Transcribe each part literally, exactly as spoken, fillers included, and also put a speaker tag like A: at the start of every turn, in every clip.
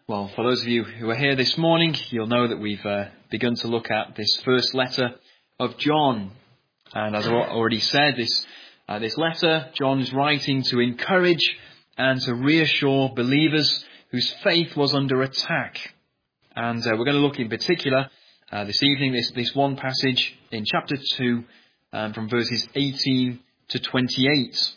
A: Well, for those of you who are here this morning, you'll know that we've uh, begun to look at this first letter of John. And as I already said, this uh, this letter, John is writing to encourage and to reassure believers whose faith was under attack. And uh, we're going to look in particular uh, this evening, this, this one passage in chapter two, um, from verses eighteen to twenty-eight.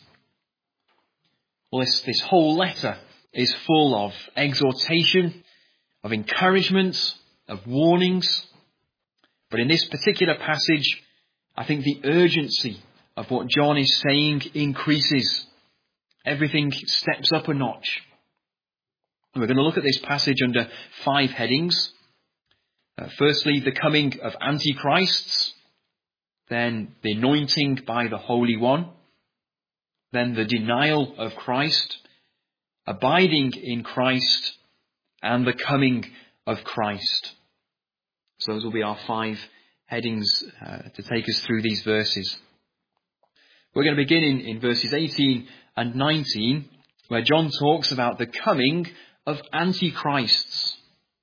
A: Well, this, this whole letter is full of exhortation, of encouragement, of warnings. But in this particular passage, I think the urgency of what John is saying increases. Everything steps up a notch. And we're going to look at this passage under five headings. Uh, firstly, the coming of antichrists. Then the anointing by the Holy One. Then the denial of Christ. Abiding in Christ, and the coming of Christ. So those will be our five headings uh, to take us through these verses. We're going to begin in, in verses eighteen and nineteen, where John talks about the coming of antichrists.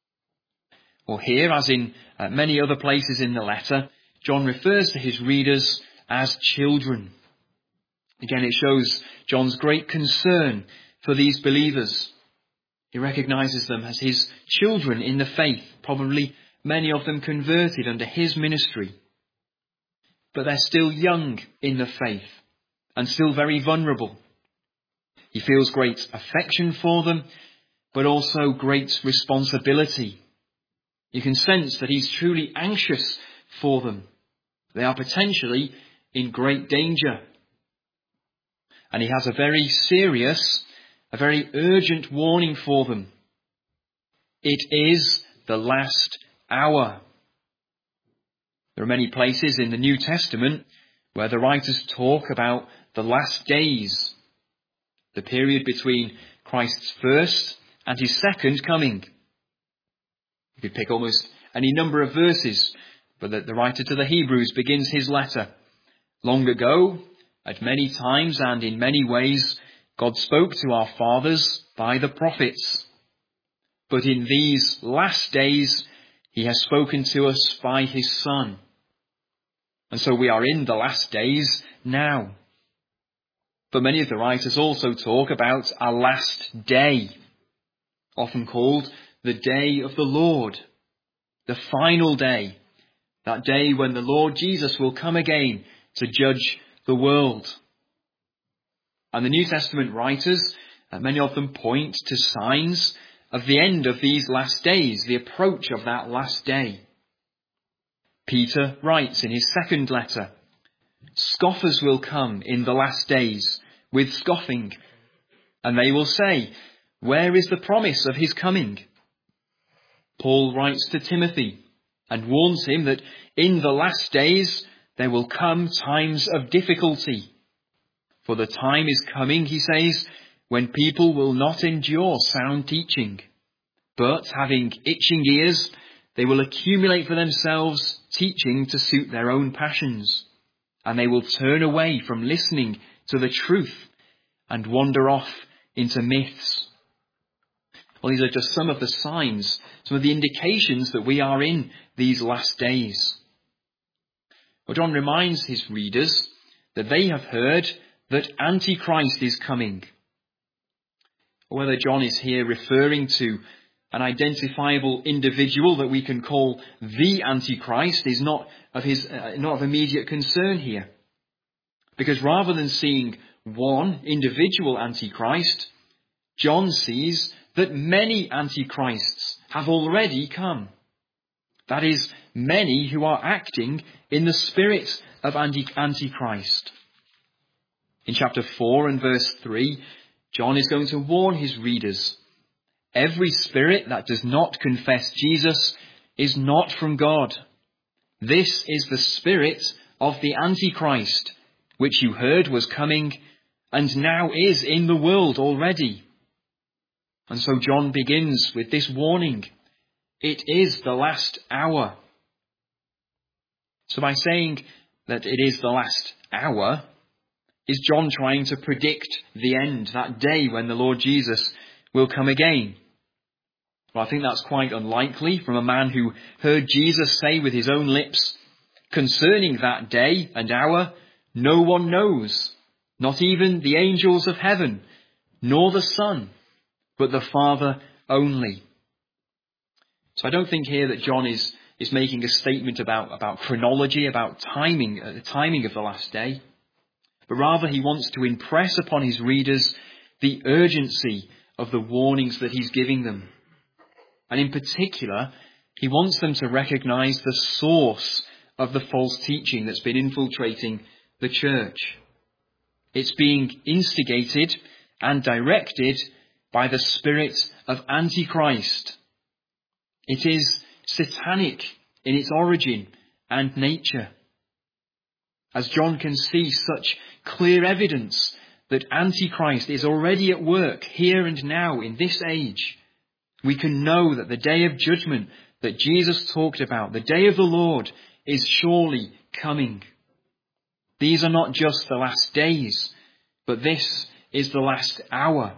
A: Or here, as in uh, many other places in the letter, John refers to his readers as children. Again, it shows John's great concern for these believers. He recognizes them as his children in the faith, probably many of them converted under his ministry. But they're still young in the faith and still very vulnerable. He feels great affection for them, but also great responsibility. You can sense that he's truly anxious for them. They are potentially in great danger. And he has a very serious A very urgent warning for them. It is the last hour. There are many places in the New Testament where the writers talk about the last days, the period between Christ's first and his second coming. You could pick almost any number of verses, but the, the writer to the Hebrews begins his letter. Long ago, at many times and in many ways, God spoke to our fathers by the prophets. But in these last days, he has spoken to us by his Son. And so we are in the last days now. But many of the writers also talk about a last day, often called the day of the Lord, the final day, that day when the Lord Jesus will come again to judge the world. And the New Testament writers, uh, many of them point to signs of the end of these last days, the approach of that last day. Peter writes in his second letter, "Scoffers will come in the last days with scoffing, and they will say, 'Where is the promise of his coming?'" Paul writes to Timothy and warns him that in the last days there will come times of difficulty. For the time is coming, he says, when people will not endure sound teaching, but having itching ears, they will accumulate for themselves teaching to suit their own passions, and they will turn away from listening to the truth and wander off into myths. Well, these are just some of the signs, some of the indications that we are in these last days. Well, John reminds his readers that they have heard that Antichrist is coming. Whether John is here referring to an identifiable individual that we can call the Antichrist is not of his uh, not of immediate concern here. Because rather than seeing one individual Antichrist, John sees that many Antichrists have already come. That is, many who are acting in the spirit of Antichrist. In chapter four and verse three, John is going to warn his readers. Every spirit that does not confess Jesus is not from God. This is the spirit of the Antichrist, which you heard was coming and now is in the world already. And so John begins with this warning. It is the last hour. So by saying that it is the last hour, is John trying to predict the end, that day when the Lord Jesus will come again? Well, I think that's quite unlikely from a man who heard Jesus say with his own lips, "Concerning that day and hour, no one knows, not even the angels of heaven, nor the Son, but the Father only." So I don't think here that John is, is making a statement about, about chronology, about timing, uh, the timing of the last day, but rather he wants to impress upon his readers the urgency of the warnings that he's giving them. And in particular, he wants them to recognize the source of the false teaching that's been infiltrating the church. It's being instigated and directed by the spirit of Antichrist. It is satanic in its origin and nature. As John can see such clear evidence that Antichrist is already at work here and now in this age, we can know that the day of judgment that Jesus talked about, the day of the Lord, is surely coming. These are not just the last days, but this is the last hour.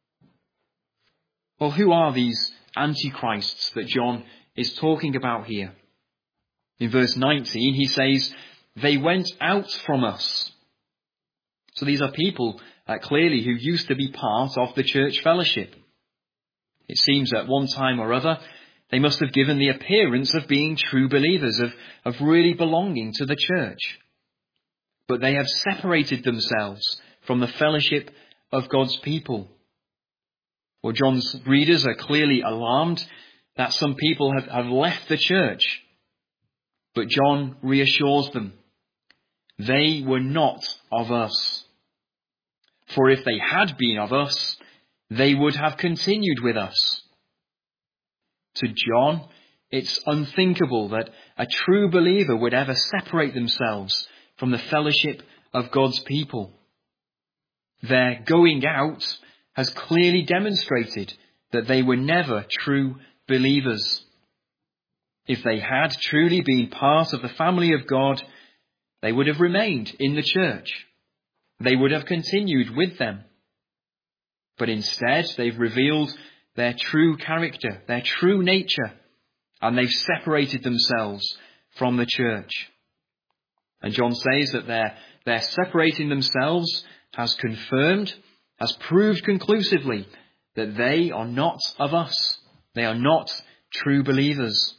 A: Well, who are these antichrists that John is talking about here? In verse nineteen, he says, "They went out from us." So these are people, uh, clearly, who used to be part of the church fellowship. It seems at one time or other, they must have given the appearance of being true believers, of, of really belonging to the church. But they have separated themselves from the fellowship of God's people. Well, John's readers are clearly alarmed that some people have, have left the church. But John reassures them. They were not of us. For if they had been of us, they would have continued with us. To John, it's unthinkable that a true believer would ever separate themselves from the fellowship of God's people. Their going out has clearly demonstrated that they were never true believers. If they had truly been part of the family of God, they would have remained in the church. They would have continued with them. But instead, they've revealed their true character, their true nature, and they've separated themselves from the church. And John says that their, their separating themselves has confirmed, has proved conclusively that they are not of us. They are not true believers.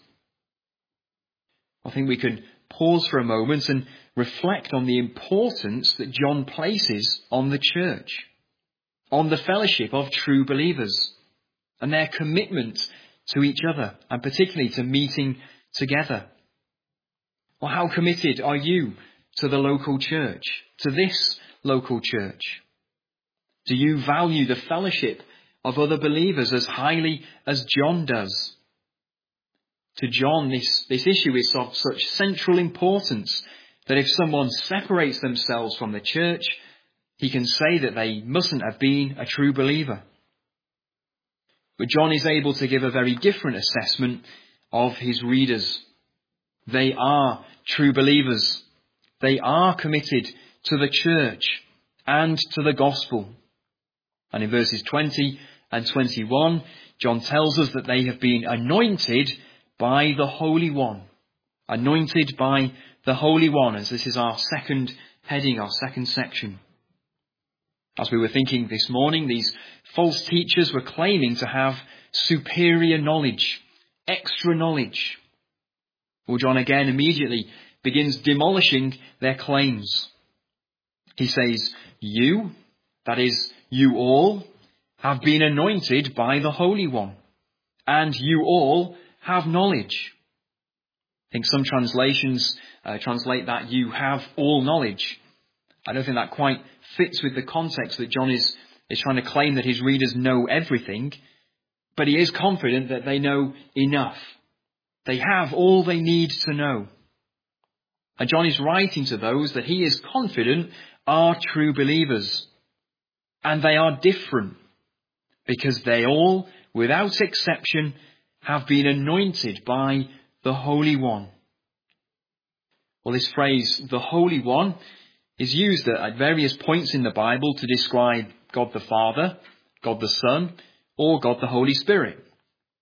A: I think we could pause for a moment and reflect on the importance that John places on the church, on the fellowship of true believers, and their commitment to each other, and particularly to meeting together. Well, how committed are you to the local church, to this local church? Do you value the fellowship of other believers as highly as John does? To John, this, this issue is of such central importance that if someone separates themselves from the church, he can say that they mustn't have been a true believer. But John is able to give a very different assessment of his readers. They are true believers. They are committed to the church and to the gospel. And in verses twenty and twenty-one, John tells us that they have been anointed by the Holy One. Anointed by the Holy One, as this is our second heading, our second section. As we were thinking this morning, these false teachers were claiming to have superior knowledge, extra knowledge. Well, John again immediately begins demolishing their claims. He says, you, that is, you all, have been anointed by the Holy One, and you all have knowledge. I think some translations uh, translate that you have all knowledge. I don't think that quite fits with the context that John is, is trying to claim that his readers know everything, but he is confident that they know enough. They have all they need to know. And John is writing to those that he is confident are true believers. And they are different, because they all, without exception, have been anointed by the Holy One. Well, this phrase, the Holy One, is used at various points in the Bible to describe God the Father, God the Son, or God the Holy Spirit.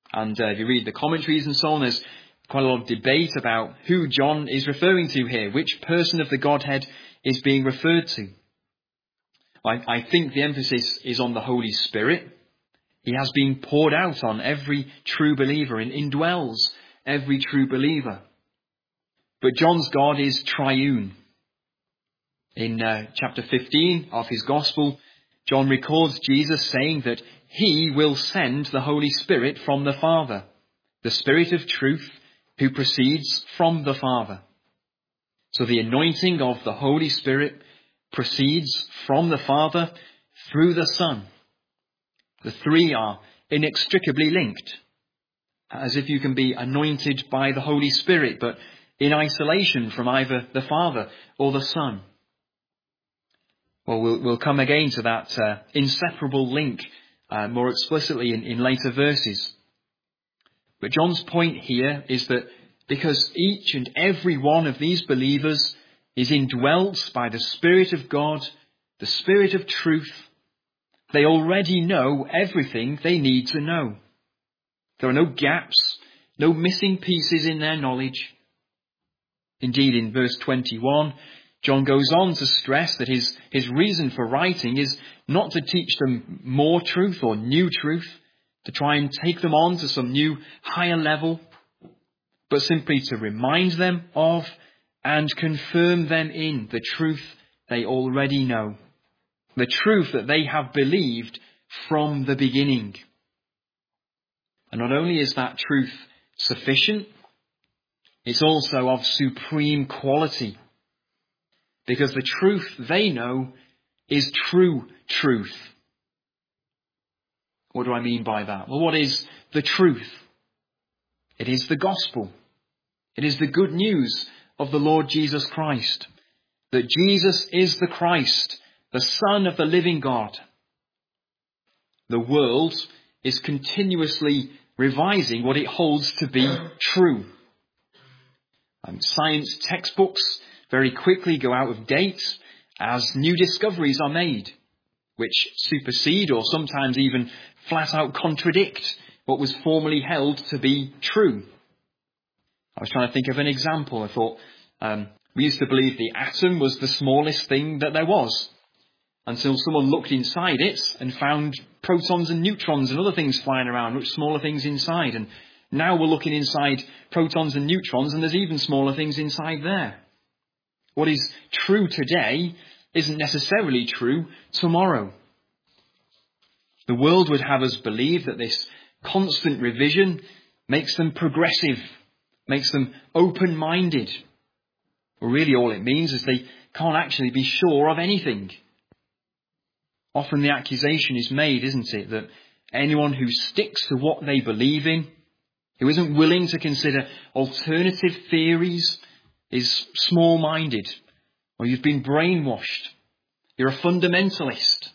A: And uh, if you read the commentaries and so on, there's quite a lot of debate about who John is referring to here, which person of the Godhead is being referred to. I, I think the emphasis is on the Holy Spirit. He has been poured out on every true believer and indwells every true believer. But John's God is triune. In uh, chapter fifteen of his Gospel, John records Jesus saying that he will send the Holy Spirit from the Father, the Spirit of truth who proceeds from the Father. So the anointing of the Holy Spirit proceeds from the Father through the Son. The three are inextricably linked, as if you can be anointed by the Holy Spirit, but in isolation from either the Father or the Son. Well, we'll, we'll come again to that uh, inseparable link uh, more explicitly in, in later verses. But John's point here is that because each and every one of these believers is indwelt by the Spirit of God, the Spirit of truth, they already know everything they need to know. There are no gaps, no missing pieces in their knowledge. Indeed, in verse twenty-one, John goes on to stress that his, his reason for writing is not to teach them more truth or new truth, to try and take them on to some new higher level, but simply to remind them of and confirm them in the truth they already know, the truth that they have believed from the beginning. And not only is that truth sufficient, it's also of supreme quality, because the truth they know is true truth. What do I mean by that? Well, what is the truth? It is the gospel. It is the good news of the Lord Jesus Christ, that Jesus is the Christ, the Son of the living God. The world is continuously revising what it holds to be true. Um, science textbooks very quickly go out of date as new discoveries are made, which supersede or sometimes even flat out contradict what was formerly held to be true. I was trying to think of an example. I thought um, we used to believe the atom was the smallest thing that there was, until someone looked inside it and found protons and neutrons and other things flying around, much smaller things inside. And now we're looking inside protons and neutrons, and there's even smaller things inside there. What is true today isn't necessarily true tomorrow. The world would have us believe that this constant revision makes them progressive, makes them open-minded. Well, really all it means is they can't actually be sure of anything. Often the accusation is made, isn't it, that anyone who sticks to what they believe in, who isn't willing to consider alternative theories, is small-minded, or you've been brainwashed. You're a fundamentalist.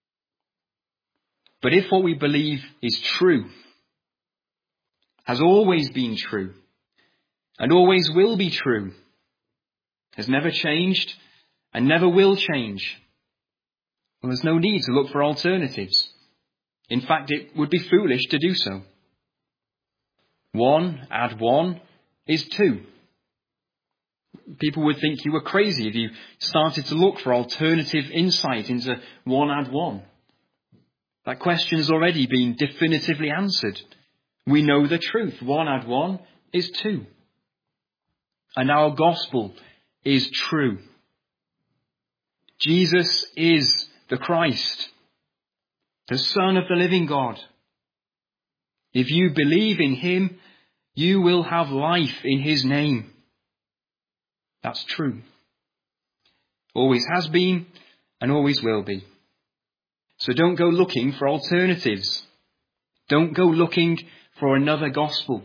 A: But if what we believe is true, has always been true, and always will be true, has never changed and never will change, well, there's no need to look for alternatives. In fact, it would be foolish to do so. One add one is two. People would think you were crazy if you started to look for alternative insight into one add one. That question has already been definitively answered. We know the truth. One add one is two. And our gospel is true. Jesus is the Christ, the Son of the living God. If you believe in him, you will have life in his name. That's true. Always has been and always will be. So don't go looking for alternatives. Don't go looking for another gospel.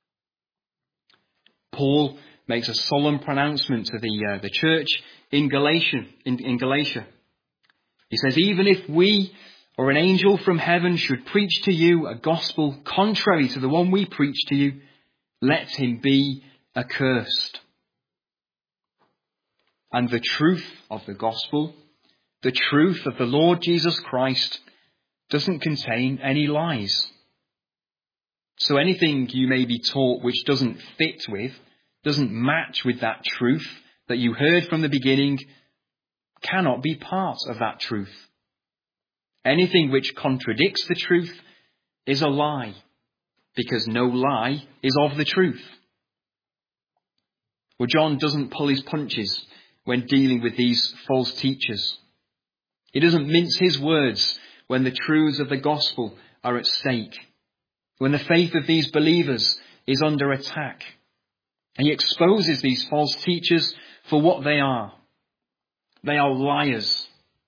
A: Paul makes a solemn pronouncement to the uh, the church in Galatia. In, in Galatia, he says, "Even if we or an angel from heaven should preach to you a gospel contrary to the one we preach to you, let him be accursed." And the truth of the gospel, the truth of the Lord Jesus Christ, doesn't contain any lies. So anything you may be taught which doesn't fit with, doesn't match with that truth that you heard from the beginning, cannot be part of that truth. Anything which contradicts the truth is a lie, because no lie is of the truth. Well, John doesn't pull his punches when dealing with these false teachers. He doesn't mince his words when the truths of the gospel are at stake, when the faith of these believers is under attack. And he exposes these false teachers for what they are. They are liars.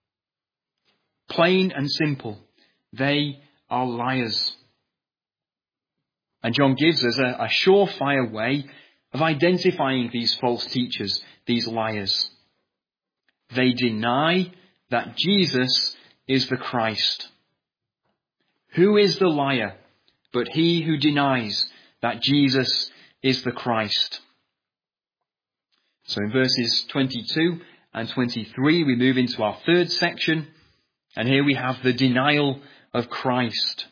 A: Plain and simple, they are liars. And John gives us a, a surefire way of identifying these false teachers, these liars. They deny that Jesus is the Christ. Who is the liar but he who denies that Jesus is the Christ? So in verses twenty-two and twenty-three, we move into our third section, and here we have the denial of Christ.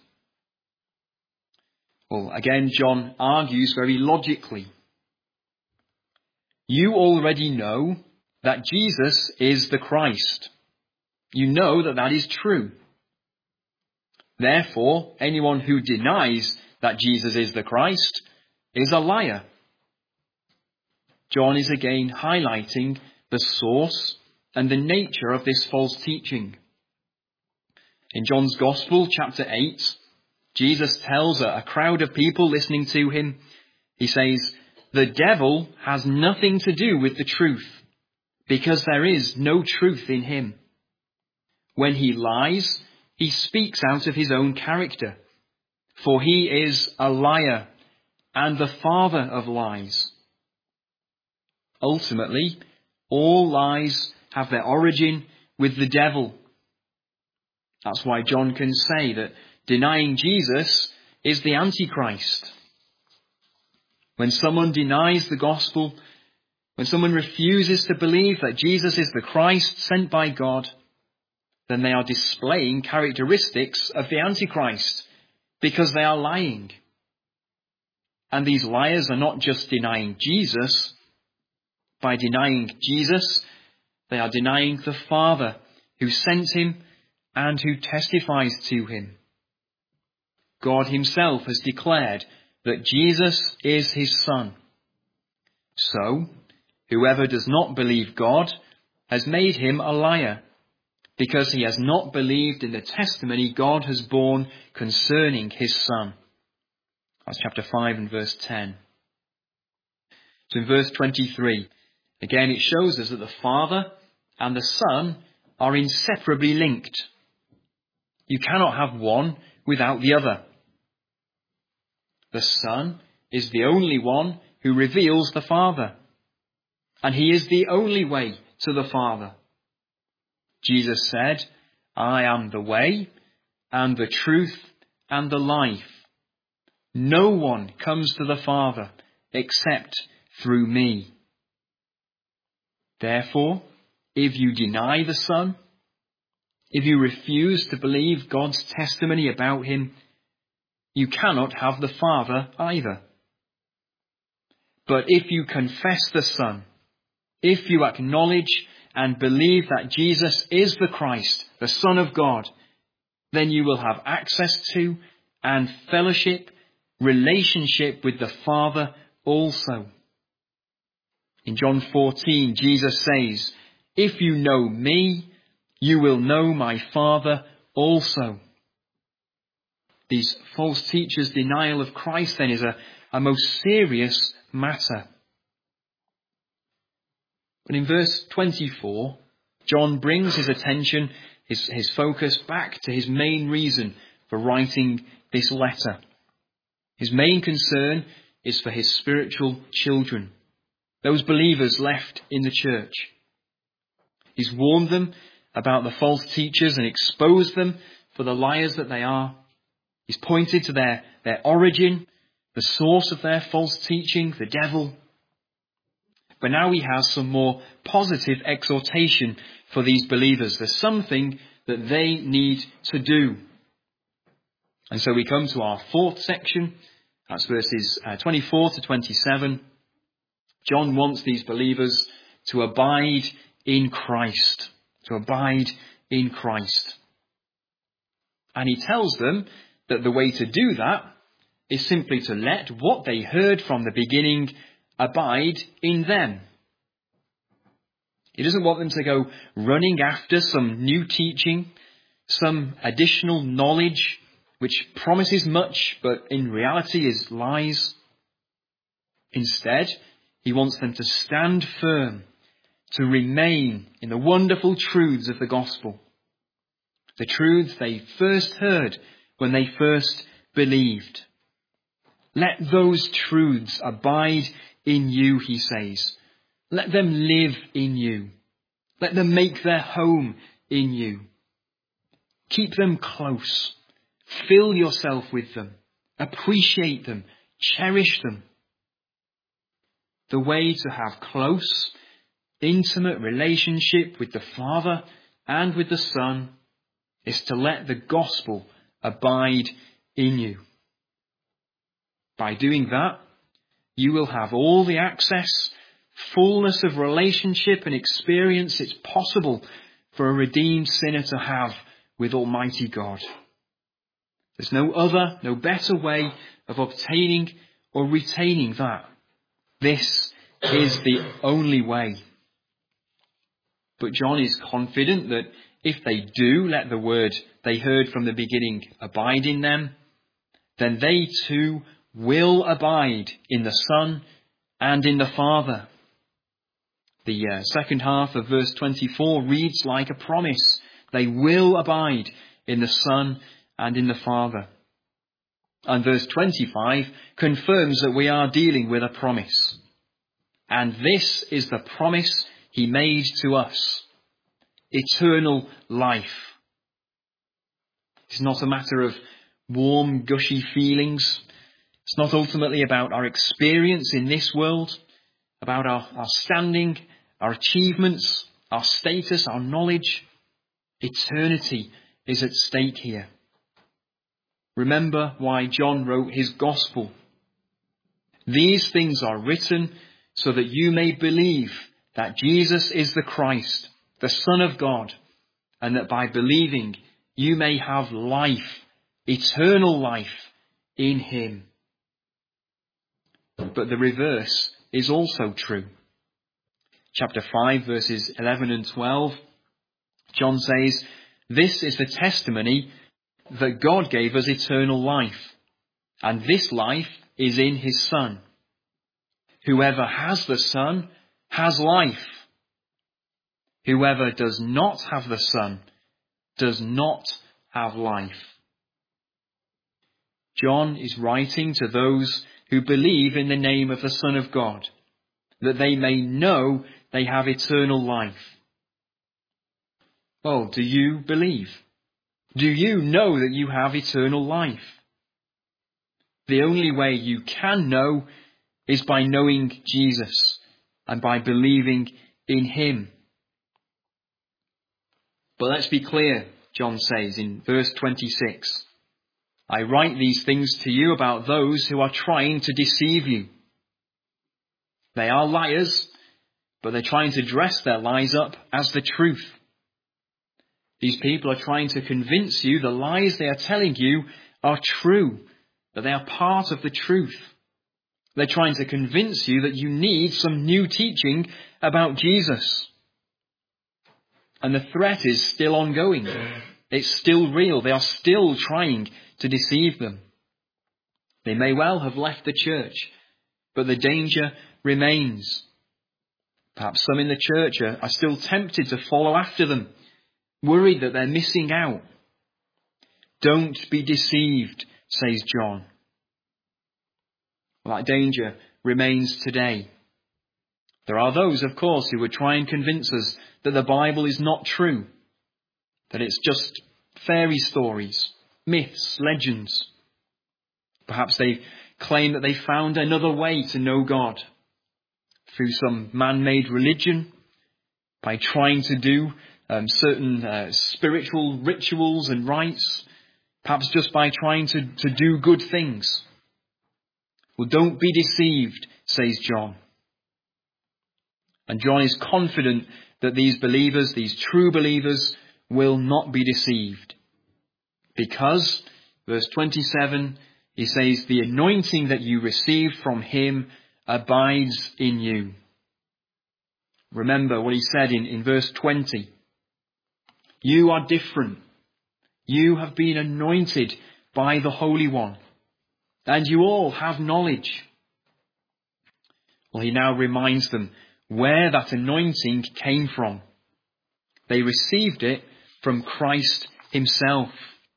A: Well, again, John argues very logically. You already know that Jesus is the Christ. You know that that is true. Therefore, anyone who denies that Jesus is the Christ is a liar. John is again highlighting the source and the nature of this false teaching. In John's Gospel, chapter eight, Jesus tells a crowd of people listening to him, he says, the devil has nothing to do with the truth, because there is no truth in him. When he lies, he speaks out of his own character, for he is a liar and the father of lies. Ultimately, all lies have their origin with the devil. That's why John can say that denying Jesus is the Antichrist. When someone denies the gospel, when someone refuses to believe that Jesus is the Christ sent by God, then they are displaying characteristics of the Antichrist, because they are lying. And these liars are not just denying Jesus. By denying Jesus, they are denying the Father who sent him and who testifies to him. God himself has declared that Jesus is his Son. So, whoever does not believe God has made him a liar, because he has not believed in the testimony God has borne concerning his Son. That's chapter five and verse ten. So in verse twenty-three, again it shows us that the Father and the Son are inseparably linked. You cannot have one without the other. The Son is the only one who reveals the Father, and he is the only way to the Father. Jesus said, I am the way and the truth and the life. No one comes to the Father except through me. Therefore, if you deny the Son, if you refuse to believe God's testimony about him, you cannot have the Father either. But if you confess the Son, if you acknowledge and believe that Jesus is the Christ, the Son of God, then you will have access to and fellowship, relationship with the Father also. In John fourteen, Jesus says, if you know me, you will know my Father also. These false teachers' denial of Christ then is a, a most serious matter. But in verse twenty-four, John brings his attention, his, his focus back to his main reason for writing this letter. His main concern is for his spiritual children, those believers left in the church. He's warned them about the false teachers and exposed them for the liars that they are. He's pointed to their, their origin, the source of their false teaching, the devil. But now he has some more positive exhortation for these believers. There's something that they need to do. And so we come to our fourth section, That's verses uh, twenty-four to twenty-seven. John wants these believers to abide in Christ. To abide in Christ. And he tells them that the way to do that is simply to let what they heard from the beginning abide in them. He doesn't want them to go running after some new teaching, some additional knowledge which promises much but in reality is lies. Instead, he wants them to stand firm, to remain in the wonderful truths of the gospel. The truths they first heard when they first believed. Let those truths abide in you, he says. Let them live in you. Let them make their home in you. Keep them close. Fill yourself with them. Appreciate them. Cherish them. The way to have close, intimate relationship with the Father and with the Son is to let the gospel abide in you. By doing that, you will have all the access, fullness of relationship and experience it's possible for a redeemed sinner to have with Almighty God. There's no other, no better way of obtaining or retaining that. This is the only way. But John is confident that if they do let the word they heard from the beginning abide in them, then they too will abide in the Son and in the Father. The uh, second half of verse twenty-four reads like a promise. They will abide in the Son and in the Father. And verse twenty-five confirms that we are dealing with a promise. And this is the promise he made to us. Eternal life. It's not a matter of warm, gushy feelings. It's not ultimately about our experience in this world, about our, our standing, our achievements, our status, our knowledge. Eternity is at stake here. Remember why John wrote his gospel. These things are written so that you may believe that Jesus is the Christ, the Son of God, and that by believing you may have life, eternal life in him. But the reverse is also true. Chapter five, verses eleven and twelve, John says, "This is the testimony that God gave us eternal life, and this life is in his Son. Whoever has the Son has life. Whoever does not have the Son does not have life." John is writing to those who believe in the name of the Son of God, that they may know they have eternal life. Well, do you believe? Do you know that you have eternal life? The only way you can know is by knowing Jesus and by believing in him. But let's be clear, John says in verse twenty-six, "I write these things to you about those who are trying to deceive you." They are liars, but they're trying to dress their lies up as the truth. These people are trying to convince you the lies they are telling you are true, that they are part of the truth. They're trying to convince you that you need some new teaching about Jesus. And the threat is still ongoing. It's still real. They are still trying to deceive them. They may well have left the church, but the danger remains. Perhaps some in the church are, are still tempted to follow after them, worried that they're missing out. Don't be deceived, says John. Well, that danger remains today. There are those, of course, who would try and convince us that the Bible is not true, that it's just fairy stories, myths, legends. Perhaps they claim that they found another way to know God through some man-made religion, by trying to do um, certain uh, spiritual rituals and rites, perhaps just by trying to, to do good things. Well, don't be deceived, says John. And John is confident that these believers, these true believers, will not be deceived. Because, verse twenty-seven, he says, the anointing that you received from him abides in you. Remember what he said in, in verse twenty. You are different. You have been anointed by the Holy One. And you all have knowledge. Well, he now reminds them where that anointing came from. They received it from Christ himself.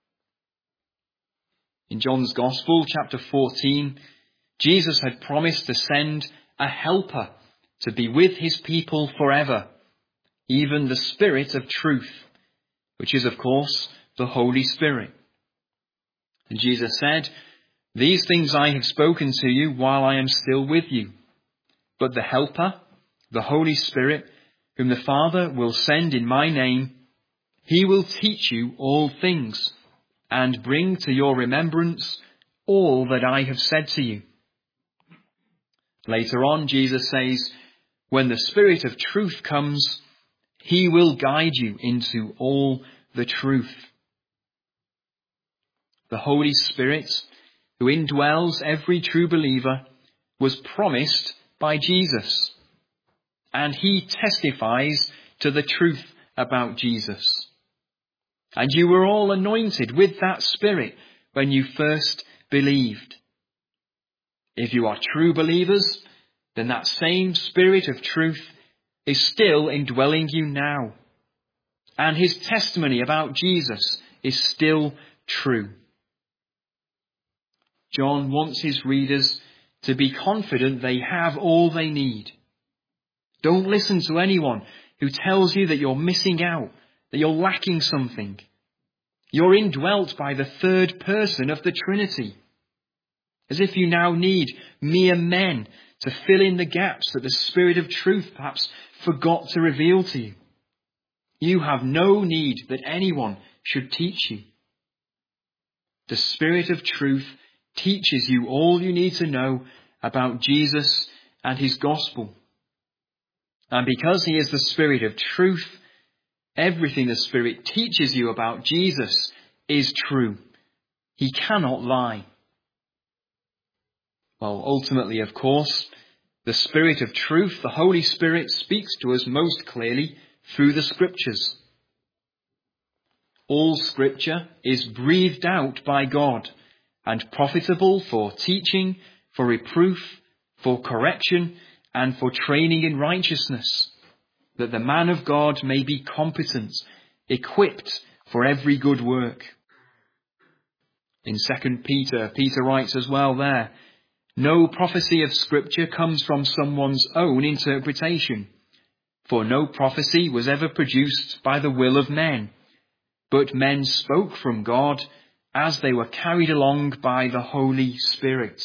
A: In John's Gospel, chapter fourteen, Jesus had promised to send a helper to be with his people forever, even the Spirit of truth, which is, of course, the Holy Spirit. And Jesus said, these things I have spoken to you while I am still with you. But the Helper, the Holy Spirit, whom the Father will send in my name, he will teach you all things and bring to your remembrance all that I have said to you. Later on, Jesus says, when the Spirit of truth comes, he will guide you into all the truth. The Holy Spirit, who indwells every true believer, was promised by Jesus. And he testifies to the truth about Jesus. And you were all anointed with that Spirit when you first believed. If you are true believers, then that same Spirit of truth is still indwelling you now. And his testimony about Jesus is still true. John wants his readers to be confident they have all they need. Don't listen to anyone who tells you that you're missing out, that you're lacking something. You're indwelt by the third person of the Trinity. As if you now need mere men to fill in the gaps that the Spirit of truth perhaps forgot to reveal to you. You have no need that anyone should teach you. The Spirit of truth teaches you all you need to know about Jesus and his gospel. And because he is the Spirit of truth, everything the Spirit teaches you about Jesus is true. He cannot lie. Well, ultimately, of course, the Spirit of truth, the Holy Spirit, speaks to us most clearly through the Scriptures. All Scripture is breathed out by God and profitable for teaching, for reproof, for correction, and for training in righteousness, that the man of God may be competent, equipped for every good work. In Second Peter, Peter writes as well there, no prophecy of Scripture comes from someone's own interpretation, for no prophecy was ever produced by the will of men, but men spoke from God as they were carried along by the Holy Spirit.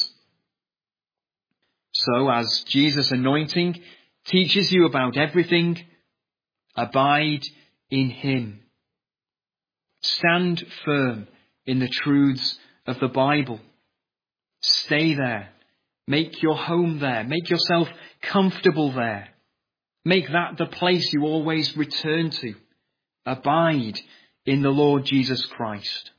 A: So as Jesus' anointing teaches you about everything, abide in him. Stand firm in the truths of the Bible. Stay there. Make your home there. Make yourself comfortable there. Make that the place you always return to. Abide in the Lord Jesus Christ.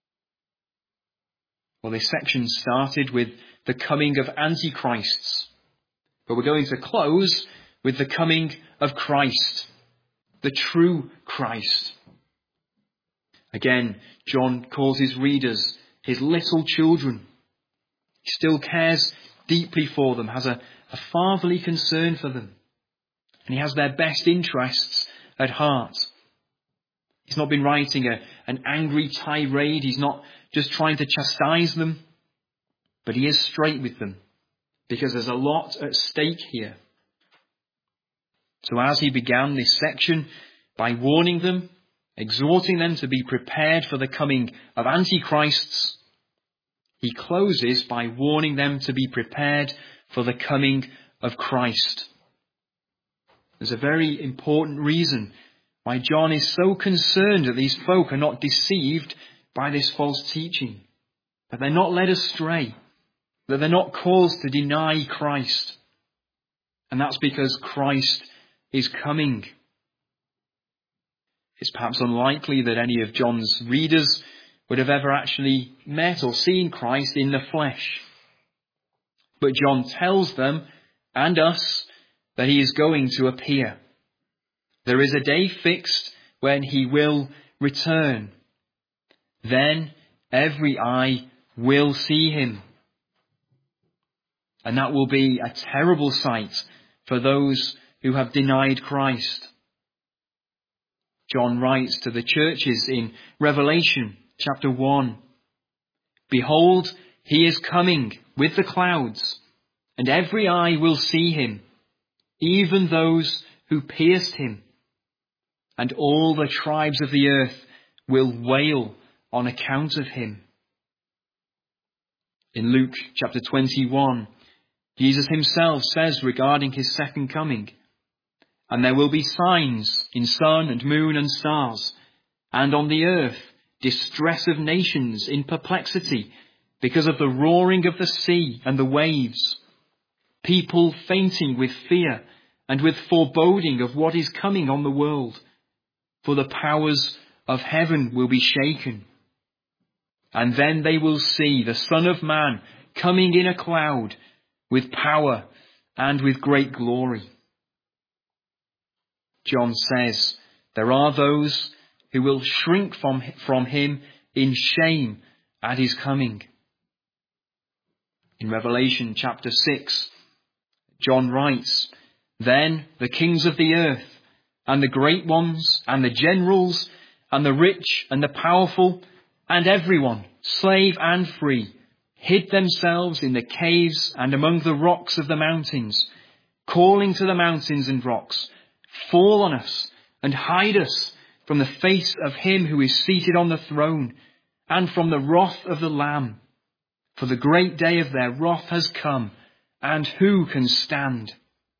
A: Well, this section started with the coming of antichrists, but we're going to close with the coming of Christ, the true Christ. Again, John calls his readers his little children. He still cares deeply for them, has a, a fatherly concern for them, and he has their best interests at heart. He's not been writing a, an angry tirade. He's not just trying to chastise them, but he is straight with them because there's a lot at stake here. So as he began this section by warning them, exhorting them to be prepared for the coming of antichrists, he closes by warning them to be prepared for the coming of Christ. There's a very important reason why John is so concerned that these folk are not deceived by this false teaching, that they're not led astray. that they're not caused to deny Christ. And that's because Christ is coming. It's perhaps unlikely that any of John's readers would have ever actually met or seen Christ in the flesh. But John tells them and us that he is going to appear. There is a day fixed when he will return. Then every eye will see him. And that will be a terrible sight for those who have denied Christ. John writes to the churches in Revelation chapter one, "Behold, he is coming with the clouds, and every eye will see him, even those who pierced him, and all the tribes of the earth will wail on account of him." In Luke chapter twenty-one, Jesus himself says regarding his second coming, "And there will be signs in sun and moon and stars, and on the earth distress of nations in perplexity because of the roaring of the sea and the waves, people fainting with fear and with foreboding of what is coming on the world, for the powers of heaven will be shaken. And then they will see the Son of Man coming in a cloud with power and with great glory." John says there are those who will shrink from, from him in shame at his coming. In Revelation chapter six, John writes, "Then the kings of the earth, and the great ones, and the generals, and the rich, and the powerful, and everyone, slave and free, hid themselves in the caves and among the rocks of the mountains, calling to the mountains and rocks, 'Fall on us and hide us from the face of him who is seated on the throne and from the wrath of the Lamb. For the great day of their wrath has come, and who can stand?'"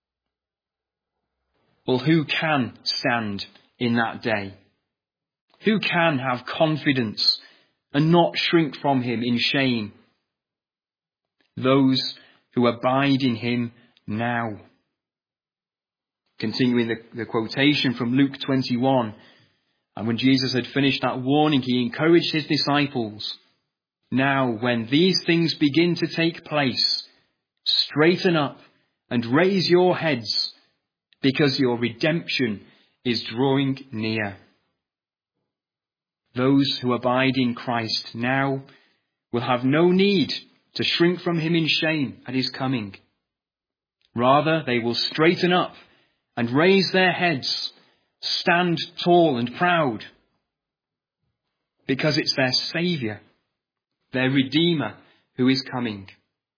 A: Well, who can stand in that day? Who can have confidence and not shrink from him in shame? Those who abide in him now. Continuing the, the quotation from Luke twenty-one, "And when Jesus had finished that warning, he encouraged his disciples, 'Now, when these things begin to take place, straighten up and raise your heads, because your redemption is drawing near.'" Those who abide in Christ now will have no need to shrink from him in shame at his coming. Rather, they will straighten up and raise their heads, stand tall and proud, because it's their Saviour, their Redeemer, who is coming.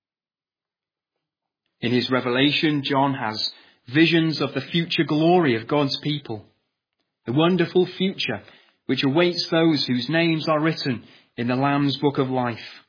A: In his Revelation, John has visions of the future glory of God's people, the wonderful future which awaits those whose names are written in the Lamb's Book of Life.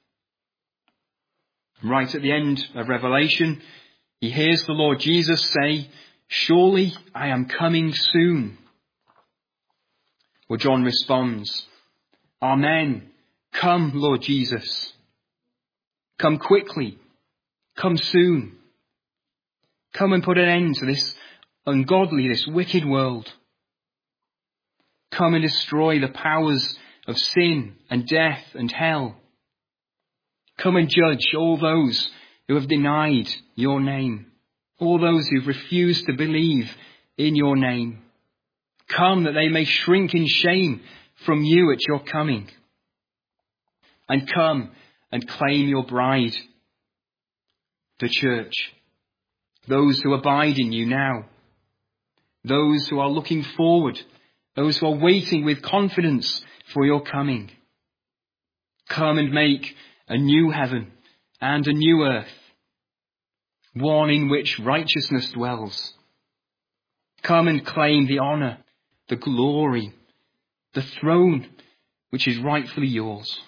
A: Right at the end of Revelation, he hears the Lord Jesus say, "Surely I am coming soon." Well, John responds, "Amen. Come, Lord Jesus. Come quickly. Come soon. Come and put an end to this ungodly, this wicked world. Come and destroy the powers of sin and death and hell. Come and judge all those who have denied your name, all those who've refused to believe in your name. Come that they may shrink in shame from you at your coming. And come and claim your bride, the church, those who abide in you now, those who are looking forward, those who are waiting with confidence for your coming. Come and make a new heaven and a new earth, one in which righteousness dwells. Come and claim the honour, the glory, the throne which is rightfully yours.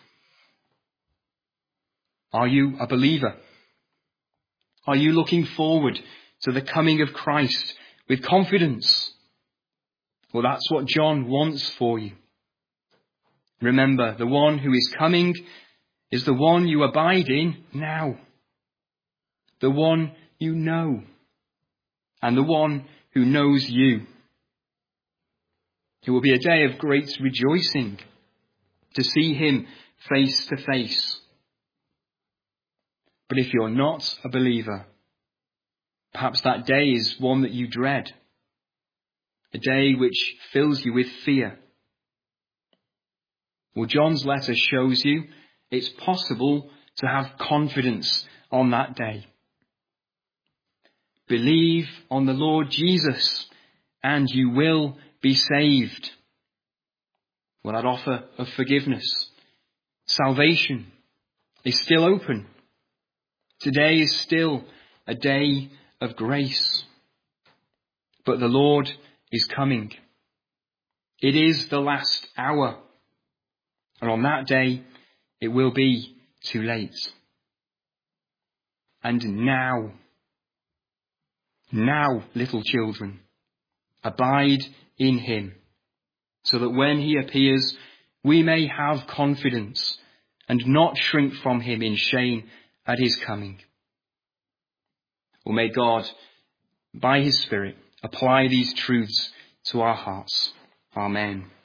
A: Are you a believer? Are you looking forward to the coming of Christ with confidence? Well, that's what John wants for you. Remember, the one who is coming is the one you abide in now. the one you know, and the one who knows you. It will be a day of great rejoicing to see him face to face. But if you're not a believer, perhaps that day is one that you dread, a day which fills you with fear. Well, John's letter shows you it's possible to have confidence on that day. Believe on the Lord Jesus and you will be saved. Well, that offer of forgiveness, salvation is still open. Today is still a day of grace. But the Lord is coming. It is the last hour. And on that day, it will be too late. And now, now, little children, abide in him, so that when he appears, we may have confidence and not shrink from him in shame at his coming. Well, may God, by his Spirit, apply these truths to our hearts. Amen.